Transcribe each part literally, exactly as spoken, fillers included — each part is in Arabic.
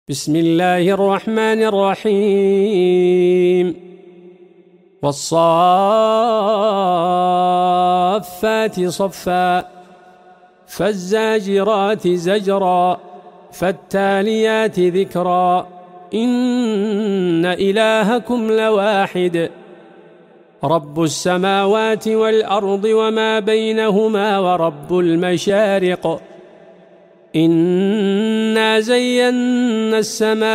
بسم الله الرحمن الرحيم والصافات صفا فالزاجرات زجرا فالتاليات ذكرا إن إلهكم لواحد رب السماوات والأرض وما بينهما ورب المشارق إنا زينا السماء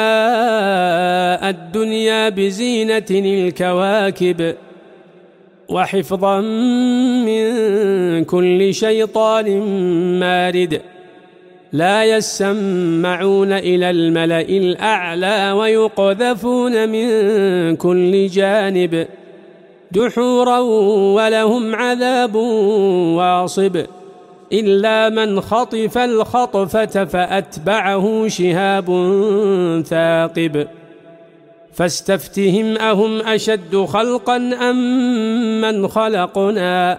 الدنيا بزينة الكواكب وحفظا من كل شيطان مارد لا يسمعون إلى الملأ الأعلى ويقذفون من كل جانب دحورا ولهم عذاب واصب إلا من خطف الخطفة فأتبعه شهاب ثاقب فاستفتهم أهم أشد خلقا أم من خلقنا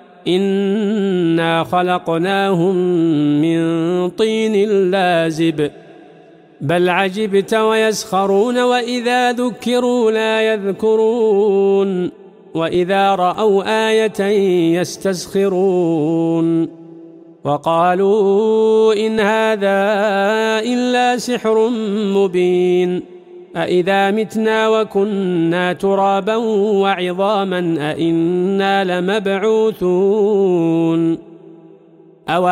إنا خلقناهم من طين لازب بل عجبت ويسخرون وإذا ذكروا لا يذكرون وإذا رأوا آية يستسخرون وقالوا إن هذا إلا سحر مبين أإذا متنا وكنا ترابا وعظاما أإنا لمبعوثون أو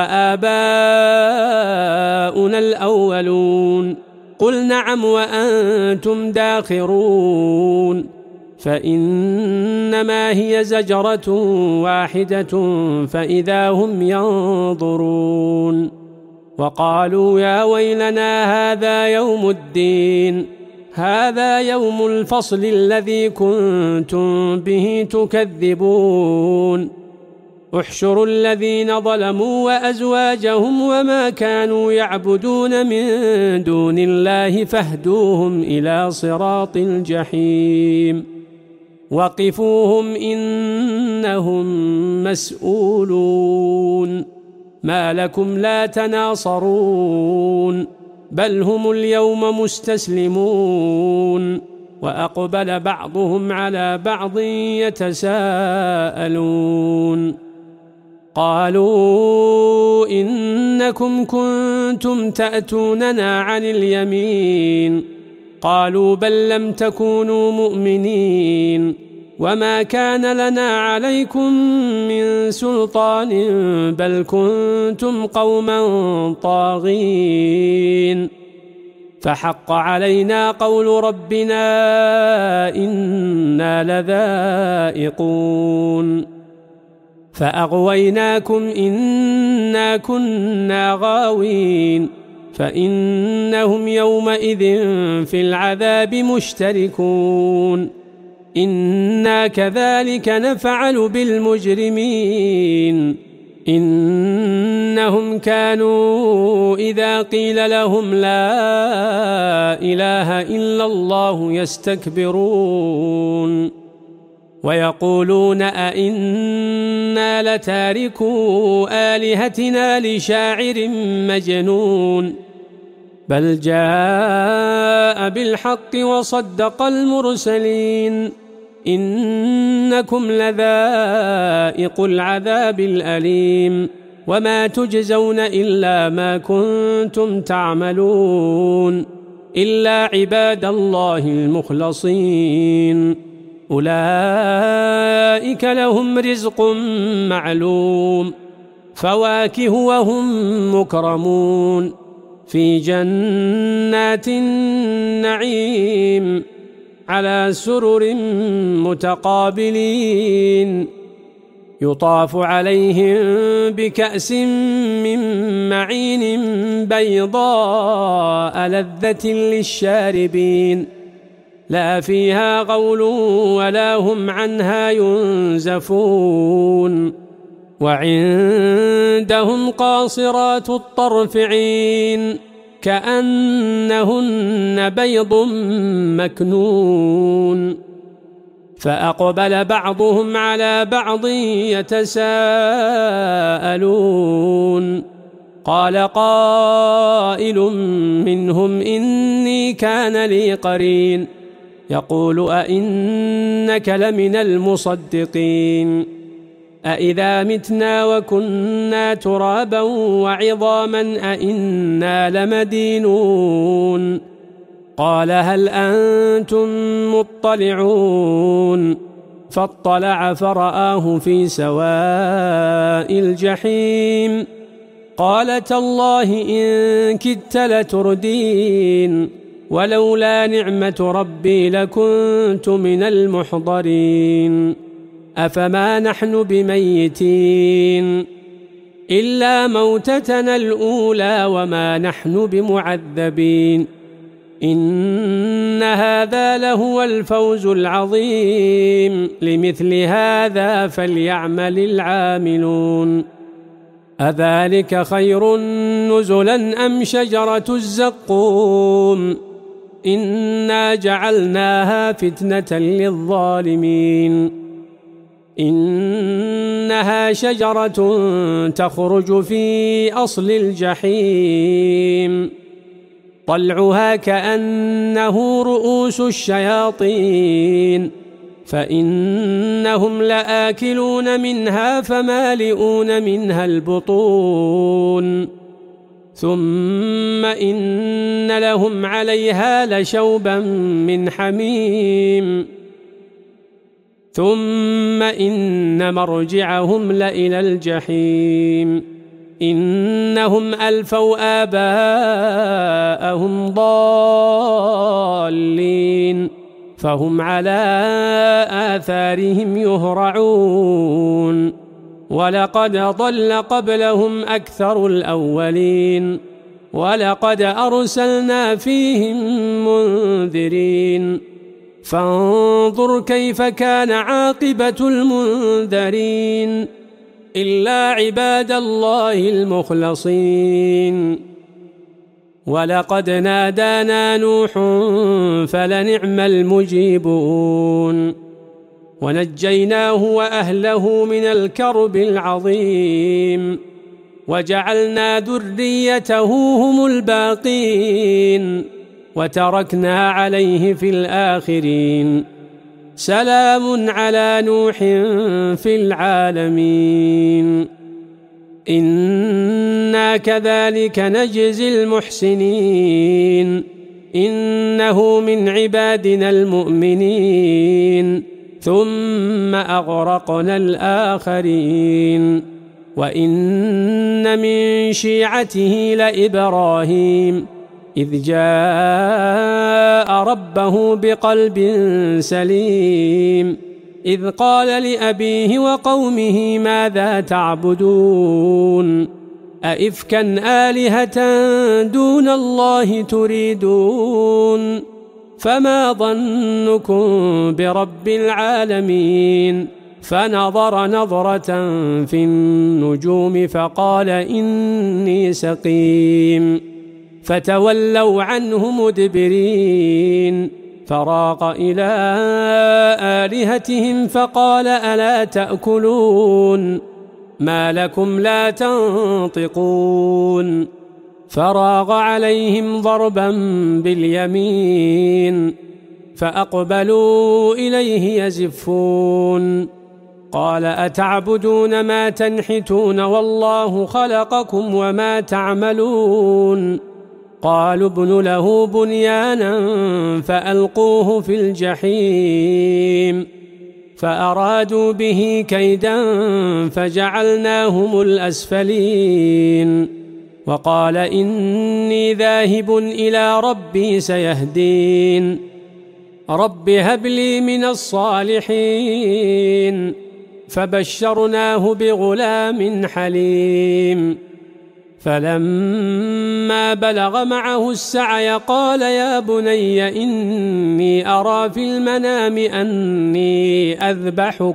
آباؤنا الأولون قل نعم وأنتم داخرون فإنما هي زجرة واحدة فإذا هم ينظرون وقالوا يا ويلنا هذا يوم الدين هذا يوم الفصل الذي كنتم به تكذبون احشروا الذين ظلموا وأزواجهم وما كانوا يعبدون من دون الله فاهدوهم إلى صراط الجحيم وقفوهم إنهم مسؤولون ما لكم لا تناصرون بل هم اليوم مستسلمون وأقبل بعضهم على بعض يتساءلون قالوا إنكم كنتم تأتوننا عن اليمين قالوا بل لم تكونوا مؤمنين وما كان لنا عليكم من سلطان بل كنتم قوما طاغين فحق علينا قول ربنا إنا لذائقون فأغويناكم إنا كنا غاوين فإنهم يومئذ في العذاب مشتركون إنا كذلك نفعل بالمجرمين إنهم كانوا إذا قيل لهم لا إله إلا الله يستكبرون ويقولون أئنا لتاركو آلهتنا لشاعر مجنون بل جاء بالحق وصدق المرسلين إنكم لذائق العذاب الأليم وما تجزون إلا ما كنتم تعملون إلا عباد الله المخلصين أولئك لهم رزق معلوم فواكه وهم مكرمون في جنات النعيم على سرر متقابلين يطاف عليهم بكأس من معين بيضاء لذة للشاربين لا فيها غول ولا هم عنها ينزفون وعندهم قاصرات الطرف عين كأنهن بيض مكنون فأقبل بعضهم على بعض يتساءلون قال قائل منهم إني كان لي قرين يقول أئنك لمن المصدقين أئذا متنا وكنا ترابا وعظاما أئنا لمدينون قال هل أنتم مطلعون فاطلع فرآه في سواء الجحيم قال تالله إن كدت لتردين ولولا نعمة ربي لكنت من المحضرين أفما نحن بميتين إلا موتتنا الأولى وما نحن بمعذبين إن هذا لهو الفوز العظيم لمثل هذا فليعمل العاملون أذلك خير نزلا أم شجرة الزقوم إنا جعلناها فتنة للظالمين إنها شجرة تخرج في أصل الجحيم طلعها كأنه رؤوس الشياطين فإنهم لآكلون منها فمالئون منها البطون ثم إن لهم عليها لشوبا من حميم ثم إن مرجعهم لإلى الجحيم إنهم ألفوا آباءهم ضالين فهم على آثارهم يهرعون ولقد ضل قبلهم أكثر الأولين ولقد أرسلنا فيهم منذرين فانظر كيف كان عاقبة المنذرين إلا عباد الله المخلصين ولقد نادانا نوح فلنعم المجيبون ونجيناه وأهله من الكرب العظيم وجعلنا ذريته هم الباقين وتركنا عليه في الآخرين سلام على نوح في العالمين إنا كذلك نجزي المحسنين إنه من عبادنا المؤمنين ثم أغرقنا الآخرين وإن من شيعته لإبراهيم إذ جاء ربه بقلب سليم إذ قال لأبيه وقومه ماذا تعبدون أئفكا آلهة دون الله تريدون فما ظنكم برب العالمين فنظر نظرة في النجوم فقال إني سقيم فتولوا عنه مدبرين فراق إلى آلهتهم فقال ألا تأكلون ما لكم لا تنطقون فراغ عليهم ضربا باليمين فأقبلوا إليه يزفون قال أتعبدون ما تنحتون والله خلقكم وما تعملون قالوا ابن له بنيانا فألقوه في الجحيم فأرادوا به كيدا فجعلناهم الأسفلين وقال إني ذاهب إلى ربي سيهدين رب هب لي من الصالحين فبشرناه بغلام حليم فلما بلغ معه السعي قال يا بني إني أرى في المنام أني أذبحك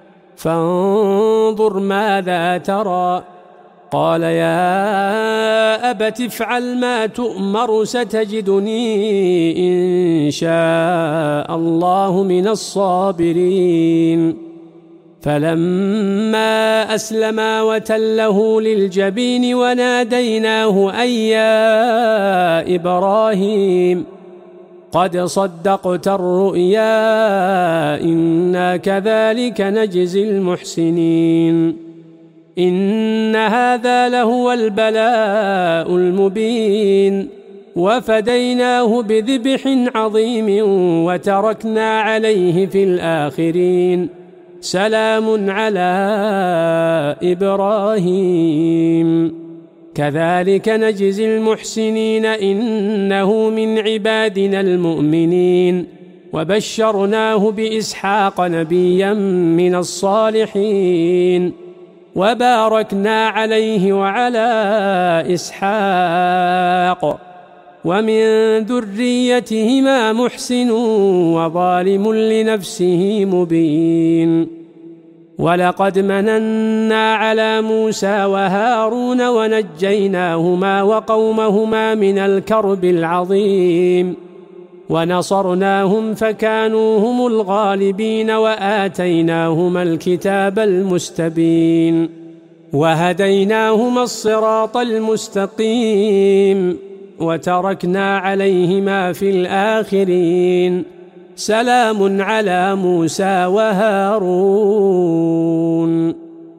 فانظر ماذا ترى قال يا أبت افعل ما تؤمر ستجدني إن شاء الله من الصابرين فلما أسلما وتله للجبين وناديناه أن يا إبراهيم قد صدقت الرؤيا إنا كذلك نجزي المحسنين إن هذا لهو البلاء المبين وفديناه بذبح عظيم وتركنا عليه في الآخرين سلام على إبراهيم كذلك نجزي المحسنين إنه من عبادنا المؤمنين وبشرناه بإسحاق نبيا من الصالحين وباركنا عليه وعلى إسحاق ومن ذريتهما محسن وظالم لنفسه مبين ولقد مننا على موسى وهارون ونجيناهما وقومهما من الكرب العظيم ونصرناهم فكانوا هم الغالبين وآتيناهما الكتاب المستبين وهديناهما الصراط المستقيم وتركنا عليهما في الآخرين سلام على موسى وهارون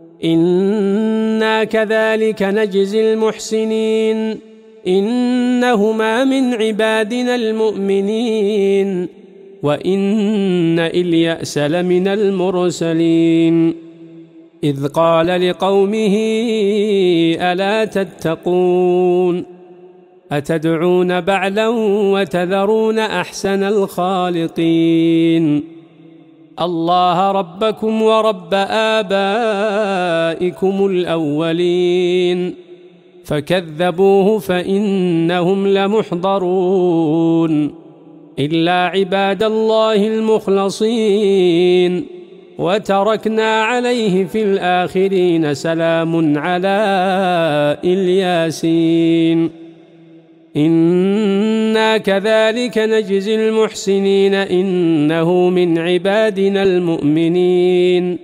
إنا كذلك نجزي المحسنين إنهما من عبادنا المؤمنين وإن إلياس لمن المرسلين إذ قال لقومه ألا تتقون أتدعون بعلا وتذرون أحسن الخالقين الله ربكم ورب آبائكم الأولين فكذبوه فإنهم لمحضرون إلا عباد الله المخلصين وتركنا عليه في الآخرين سلام على الياسين إنا كذلك نجزي المحسنين إنه من عبادنا المؤمنين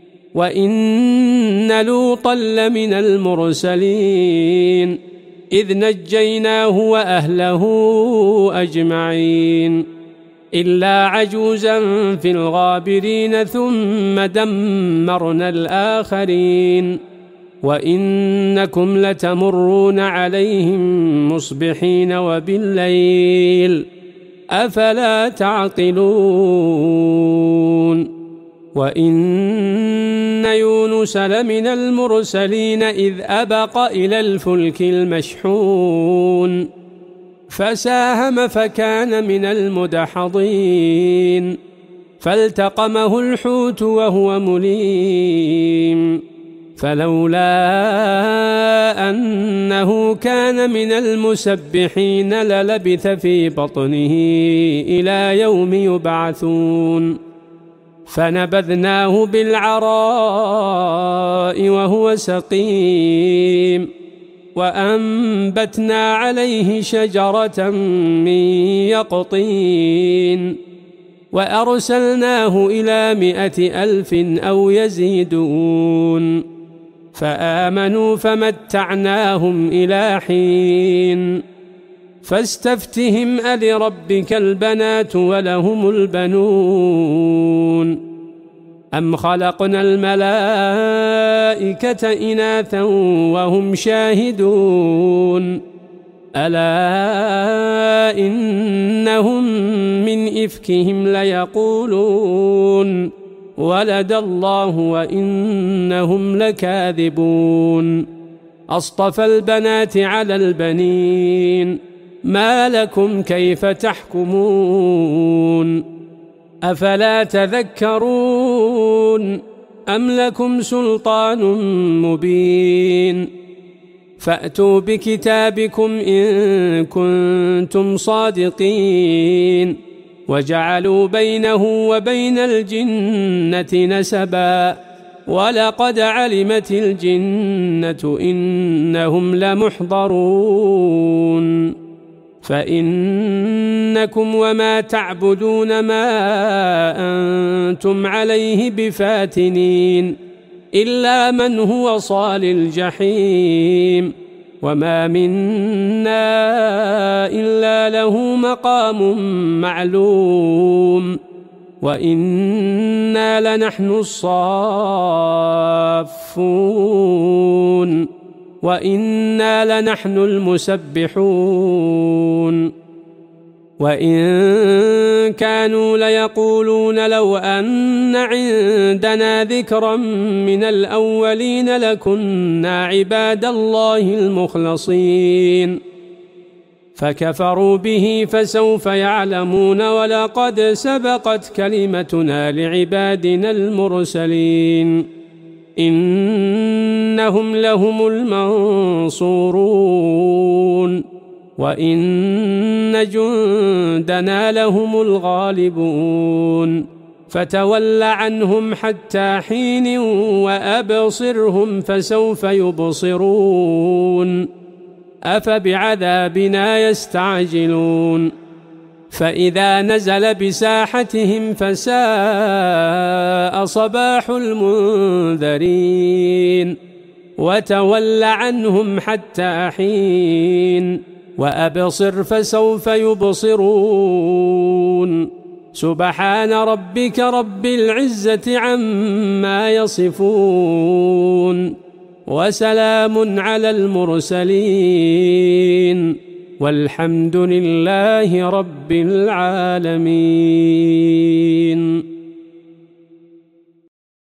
وإن لوطا لمن المرسلين إذ نجيناه وأهله أجمعين إلا عجوزا في الغابرين ثم دمرنا الآخرين وإنكم لتمرون عليهم مصبحين وبالليل أفلا تعقلون وإن يونس لمن المرسلين إذ أبق إلى الفلك المشحون فساهم فكان من المدحضين فالتقمه الحوت وهو مليم فلولا أنه كان من المسبحين للبث في بطنه إلى يوم يبعثون فنبذناه بالعراء وهو سقيم وأنبتنا عليه شجرة من يقطين وأرسلناه إلى مائة ألف أو يزيدون فآمنوا فمتعناهم إلى حين فاستفتهم ألربك البنات ولهم البنون أم خلقنا الملائكة إناثا وهم شاهدون ألا إنهم من إفكهم ليقولون ولد الله وإنهم لكاذبون أصطفى البنات على البنين ما لكم كيف تحكمون أفلا تذكرون أم لكم سلطان مبين فأتوا بكتابكم إن كنتم صادقين وجعلوا بينه وبين الجنة نسبا ولقد علمت الجنة إنهم لمحضرون فإنكم وما تعبدون ما أنتم عليه بفاتنين إلا من هو صال الجحيم وما منا إلا له مقام معلوم وإنا لنحن الصافون وإنا لنحن المسبحون وإن كانوا ليقولون لو أن عندنا ذكرا من الأولين لكنا عباد الله المخلصين فكفروا به فسوف يعلمون ولقد سبقت كلمتنا لعبادنا المرسلين إنهم لهم المنصورون وإن جندنا لهم الغالبون فتول عنهم حتى حين وأبصرهم فسوف يبصرون أفبعذابنا يستعجلون فإذا نزل بساحتهم فساء صباح المنذرين وتول عنهم حتى حين وأبصر فسوف يبصرون سبحان ربك رب العزة عما يصفون وسلام على المرسلين والحمد لله رب العالمين.